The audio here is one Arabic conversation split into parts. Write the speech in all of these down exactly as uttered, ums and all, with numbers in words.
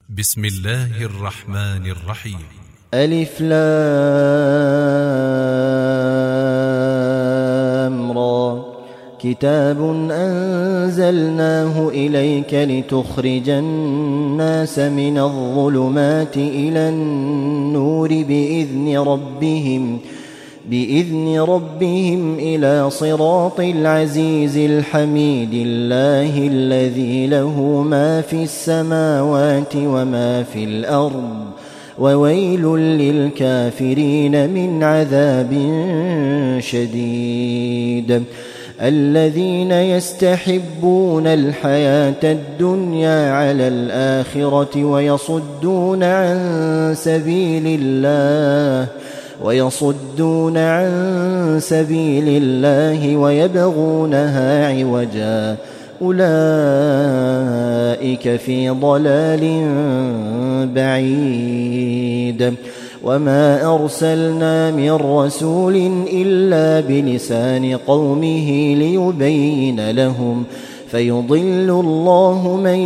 بسم الله الرحمن الرحيم. ألف لام را. كتاب أنزلناه إليك لتخرج الناس من الظلمات إلى النور بإذن ربهم بإذن ربهم إلى صراط العزيز الحميد الله الذي له ما في السماوات وما في الأرض وويل للكافرين من عذاب شديد. الذين يستحبون الحياة الدنيا على الآخرة ويصدون عن سبيل الله ويصدون عن سبيل الله ويبغونها عوجا أولئك في ضلال بعيد. وما أرسلنا من رسول إلا بلسان قومه ليبين لهم فيضل الله من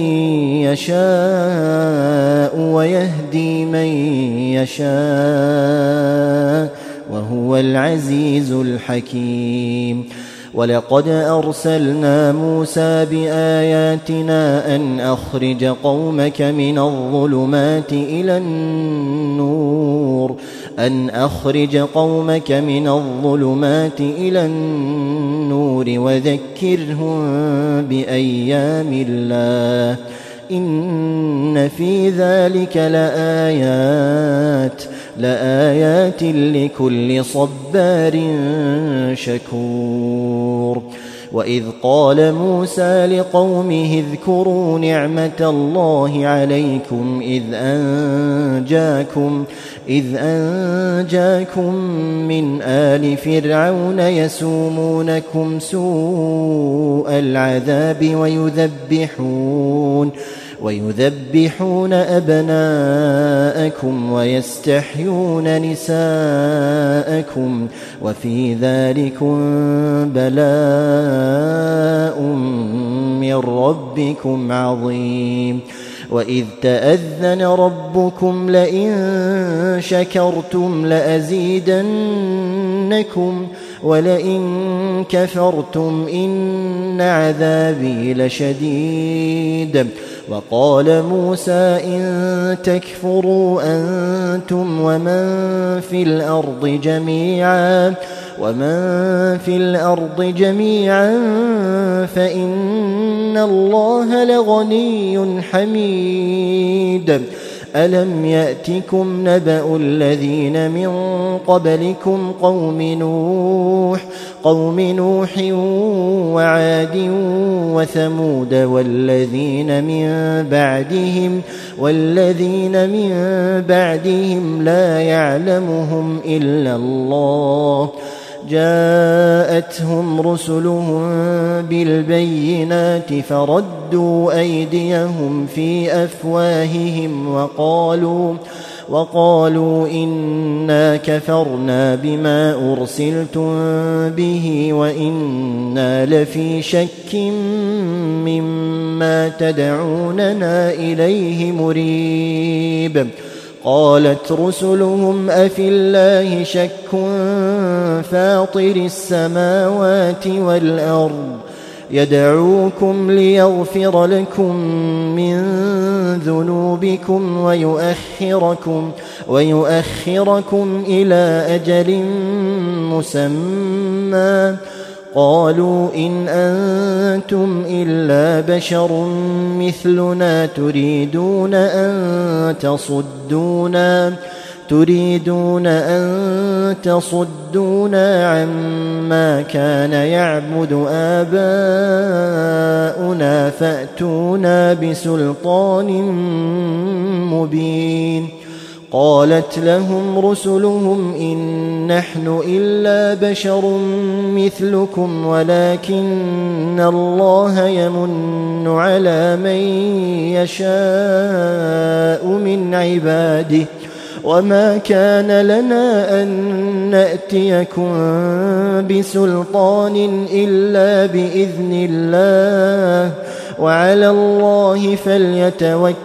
يشاء ويهدي من يشاء وهو العزيز الحكيم. ولقد أرسلنا موسى بآياتنا أن أخرج قومك من الظلمات إلى النور أن أخرج قومك من الظلمات إلى النور وذكرهم بأيام الله إن في ذلك لآيات لآيات لكل صبار شكور. وإذ قال موسى لقومه اذكروا نعمة الله عليكم إذ أنجاكم إذ أنجاكم من آل فرعون يسومونكم سوء العذاب ويذبحون ويذبحون أبناءكم ويستحيون نساءكم وفي ذلكم بلاء من ربكم عظيم. وإذ تأذن ربكم لئن شكرتم لأزيدنكم ولئن كفرتم إن عذابي لشديد. وقال موسى إن تكفروا أنتم ومن في الأرض جميعا ومن في الأرض جميعا فإن الله لغني حميد. ألم يأتكم نبأ الذين من قبلكم قوم نوح قوم نوح وعاد وثمود والذين من بعدهم والذين من بعدهم لا يعلمهم إلا الله جاءتهم رسلهم بالبينات فردوا أيديهم في أفواههم وقالوا وقالوا إنا كفرنا بما أرسلتم به وإنا لفي شك مما تدعوننا إليه مريب. قالت رسلهم أفي الله شك فاطر السماوات والأرض يدعوكم ليغفر لكم من ذنوبكم ويؤخركم ويؤخركم إلى أجل مسمى قالوا إن أنتم إلا بشر مثلنا تريدون أن تصدونا تريدون أن تصدونا عما كان يعبد آباؤنا فأتونا بسلطان مبين. قالت لهم رسلهم إن نحن إلا بشر مثلكم ولكن الله يمن على من يشاء من عباده وما كان لنا أن نأتيكم بسلطان إلا بإذن الله وعلى الله فليتوكل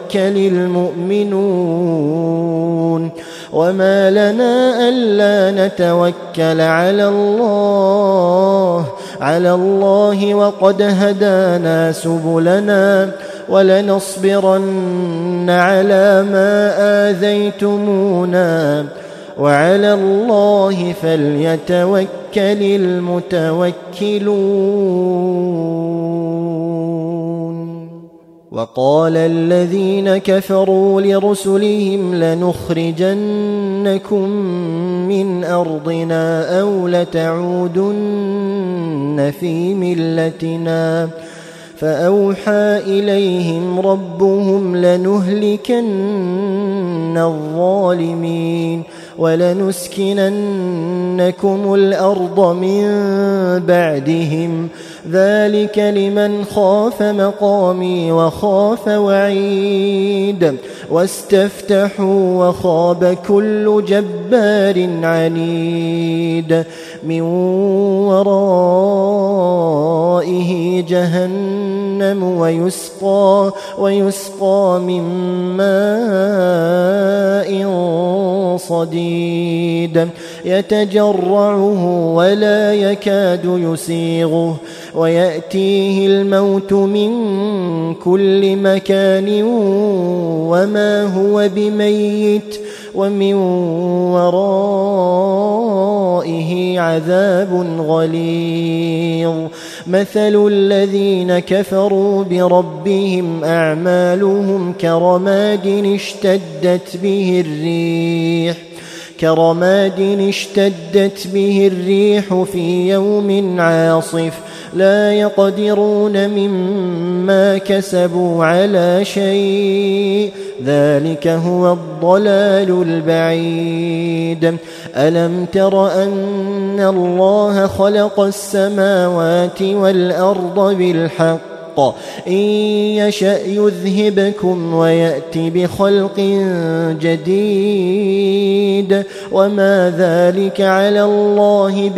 المؤمنون وما لنا ألا نتوكل على الله على الله وقد هدانا سبلنا ولنصبرن على ما آذيتمونا وعلى الله فليتوكل المتوكلون. وقال الذين كفروا لرسلهم لنخرجنكم من أرضنا أو لتعودن في ملتنا فأوحى إليهم ربهم لنهلكن الظالمين ولنسكننكم الأرض من بعدهم ذلك لمن خاف مقامي وخاف وعيد واستفتحوا وخاب كل جبار عنيد من ورائه جهنم ويسقى, ويسقى من ماء صديد يتجرعه ولا يكاد يسيغه ويأتيه الموت من كل مكان وما هو بميت ومن ورائه عذاب غليظ. مثل الذين كفروا بربهم أعمالهم كرماد اشتدت به الريح كرماد اشتدت به الريح في يوم عاصف لا يقدرون مما كسبوا على شيء ذلك هو الضلال البعيد. ألم تر أن الله خلق السماوات والأرض بالحق إن يشأ يذهبكم ويأتي بخلق جديد وما ذلك على الله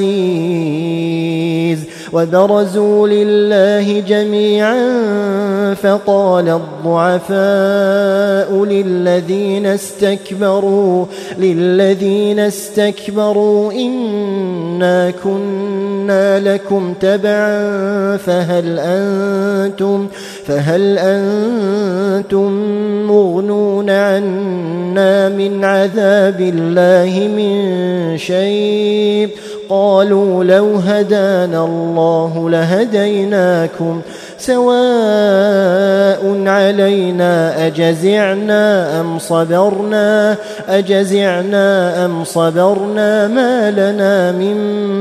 بعزيز. وبرزوا لله جميعا فقال الضعفاء للذين استكبروا للذين استكبروا إنا كنا لكم تبعا فهل أنتم فهل أنتم مغنون عنا من عذاب الله من شيء قالوا لو هدانا الله لهديناكم سواء علينا أجزعنا أم صبرنا أجزعنا أم صبرنا ما لنا من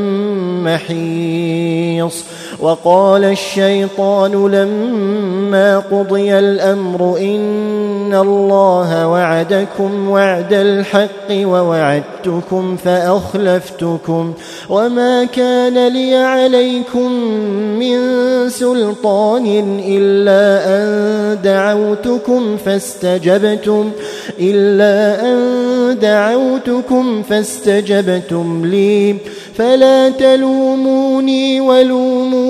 محيص. وقال الشيطان لما قضي الأمر إن الله وعدكم وعد الحق ووعدتكم فأخلفتكم وما كان لي عليكم من سلطان إلا أن دعوتكم فاستجبتم إلا أن دعوتكم فاستجبتم لي فلا تلوموني ولوموا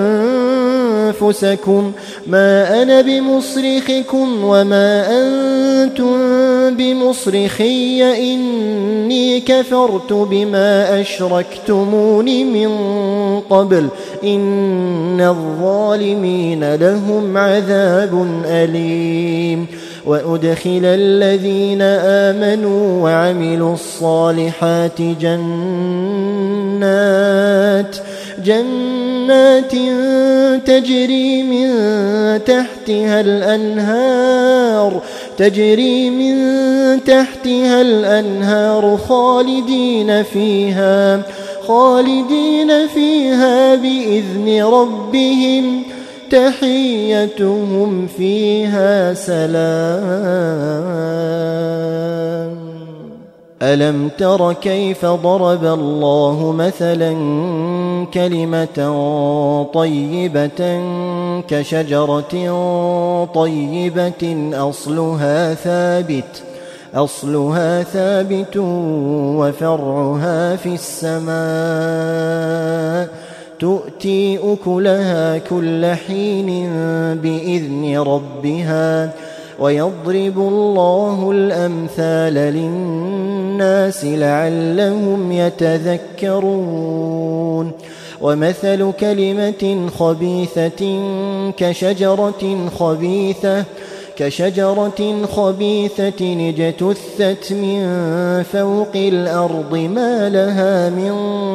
أنفسكم ما أنا بمصرخكم وما أنتم بمصرخي إني كفرت بما أشركتمون من قبل إن الظالمين لهم عذاب أليم. وأدخل الذين آمنوا وعملوا الصالحات جنات جنات تجري من تحتها الأنهار تجري من تحتها الأنهار خالدين فيها خالدين فيها بإذن ربهم تحيتهم فيها سلام. ألم تر كيف ضرب الله مثلا كلمة طيبة كشجرة طيبة أصلها ثابت أصلها ثابت وفرعها في السماء تؤتي أكلها كل حين بإذن ربها ويضرب الله الأمثال للناس لعلهم يتذكرون ومثل كلمة خبيثة كشجرة خبيثة كشجرة خبيثة اجتثت من فوق الأرض ما لها من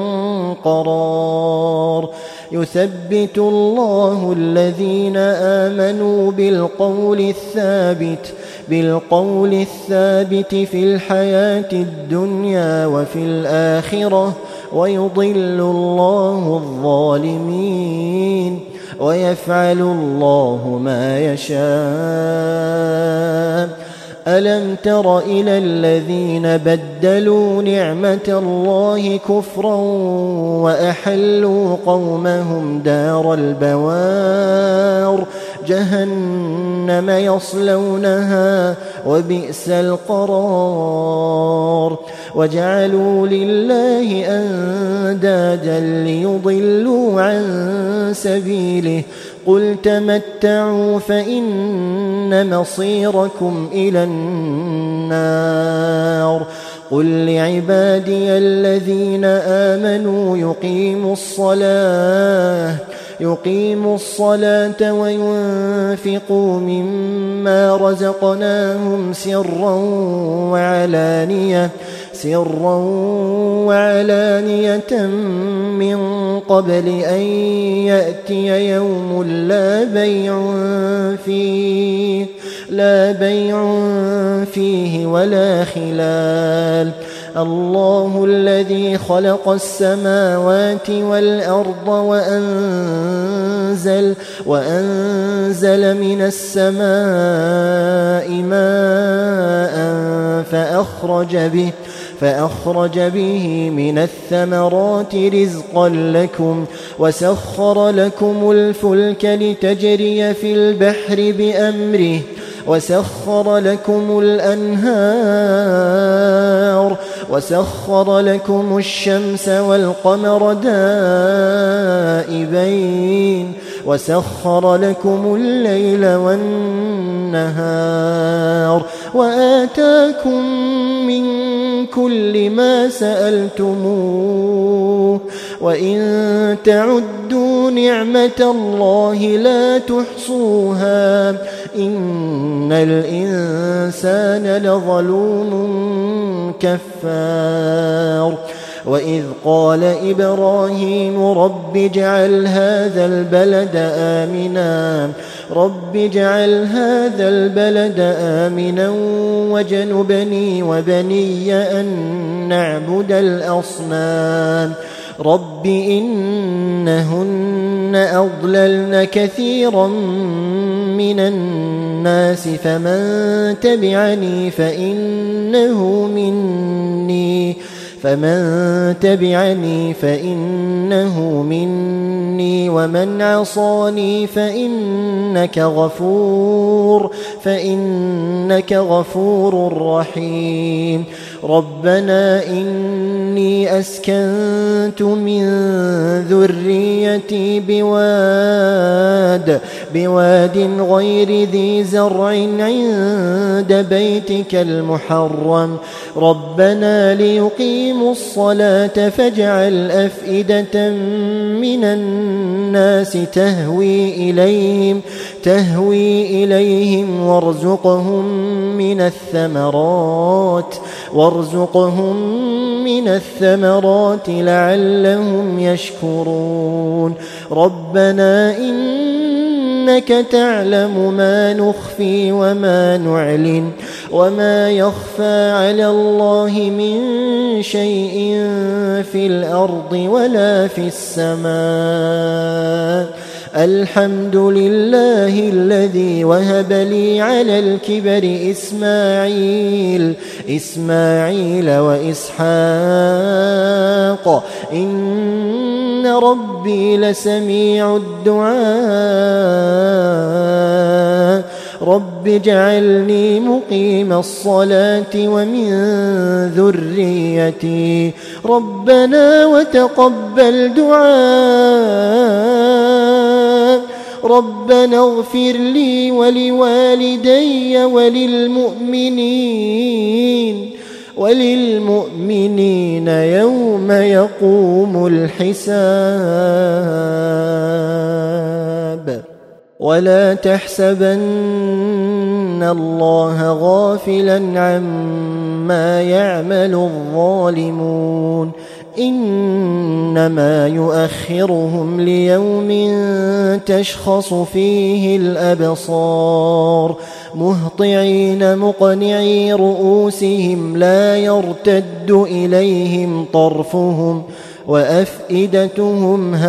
قرار يثبت الله الذين آمنوا بالقول الثابت بالقول الثابت في الحياة الدنيا وفي الآخرة ويضل الله الظالمين ويفعل الله ما يشاء ألم تر إلى الذين بدلوا نعمة الله كفرا وأحلوا قومهم دار البوار جهنم يصلونها وبئس القرار وجعلوا لله أندادا ليضلوا عن سبيله قل تمتعوا فإن مصيركم إلى النار قل لعبادي الذين آمنوا يقيموا الصلاة يقيموا الصلاة وينفقوا مما رزقناهم سرا وعلانية سرا وعلانية من قبل أن يأتي يوم لا بيع فيه لا بيع فيه ولا خلال الله الذي خلق السماوات والأرض وأنزل وأنزل من السماء ماء فأخرج به فأخرج به من الثمرات رزقا لكم وسخر لكم الفلك لتجري في البحر بأمره وسخر لكم الأنهار وسخر لكم الشمس والقمر دائبين وسخر لكم الليل والنهار وآتاكم من كل ما سألتموه وإن تعدوا نعمة الله لا تحصوها إن الإنسان لظلوم كفار وإذ قال إبراهيم رب اجعل هذا البلد آمنا رب اجعل هذا البلد آمنا واجنبني وبني أن نعبد الأصنام رب إنهن أضللن كثيرا من الناس فمن تبعني فإنه مني فمن تبعني فإنه مني ومن عصاني فإنك غفور فإنك غفور رحيم ربنا إني أسكنت من ذريتي بواد بواد غير ذي زرع عند بيتك المحرم ربنا ليقيموا الصلاة فاجعل أفئدة من الناس تهوي إليهم تهوي إليهم وارزقهم من الثمرات وارزقهم من الثمرات لعلهم يشكرون ربنا إنك تعلم ما نخفي وما نعلن وما يخفى على الله من شيء في الأرض ولا في السماء الحمد لله الذي وهب لي على الكبر إسماعيل إسماعيل وإسحاق إن ربي لسميع الدعاء رب رب اجعلني مقيم الصلاة ومن ذريتي ربنا وتقبل دعاء ربنا اغفر لي ولوالدي وللمؤمنين وللمؤمنين يوم يقوم الحساب ولا تحسبن الله غافلا عما يعمل الظالمون إنما يؤخرهم ليوم تشخص فيه الأبصار مهطعين مقنعي رؤوسهم لا يرتد إليهم طرفهم وأفئدتهم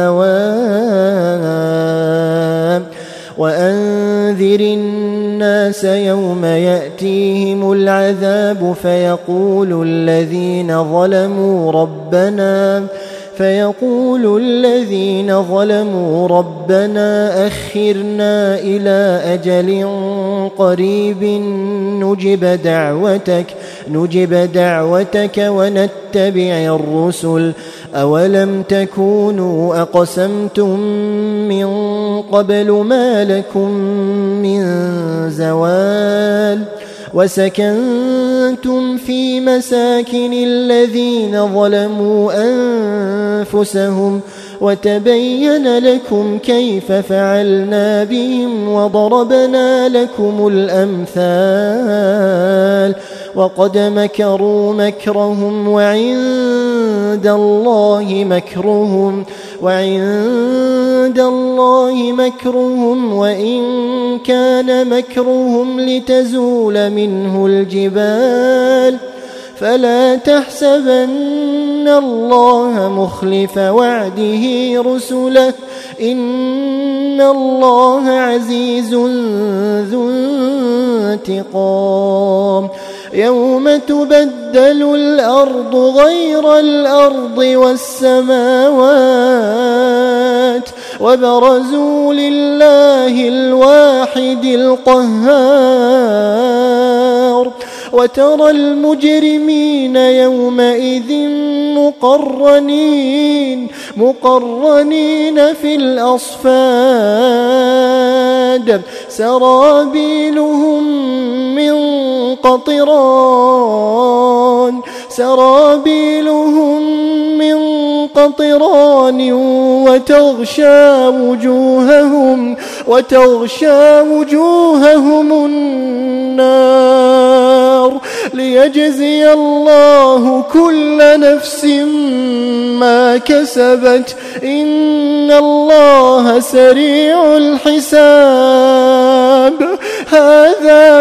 هواء وأنذر الناس يوم يأتيهم العذاب فيقول الذين ظلموا ربنا فيقول الذين ظلموا ربنا أخرنا إلى أجل قريب نجب دعوتك نجب دعوتك ونتبع الرسل أولم تكونوا أقسمتم من قبل ما لكم من زوال وسكنتم في مساكن الذين ظلموا أنفسهم وتبين لكم كيف فعلنا بهم وضربنا لكم الأمثال وقد مكروا مكرهم وعند الله مكرهم وعند الله مكرهم وإن كان مكرهم لتزول منه الجبال فلا تحسبن الله مخلف وعده رسله إن الله عزيز ذو انتقام يوم تبدل الأرض غير الأرض والسماوات وبرزوا لله الواحد القهار وترى المجرمين يومئذ مقرنين مقرنين في الأصفاد سرابيلهم من قطران سرابيلهم من قطران وتغشى وجوههم وتغشى وجوههم النار ليجزي الله كل نفس ما كسبت إن الله سريع الحساب هذا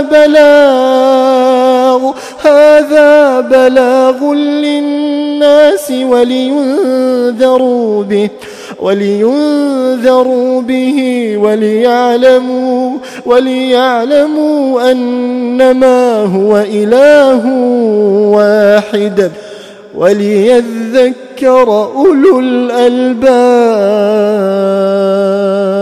بلاغ هذا بلاغ للناس ولينذروا به ولينذروا به وليعلموا وليعلموا أنما هو إله واحد وليذكر أولو الألباب.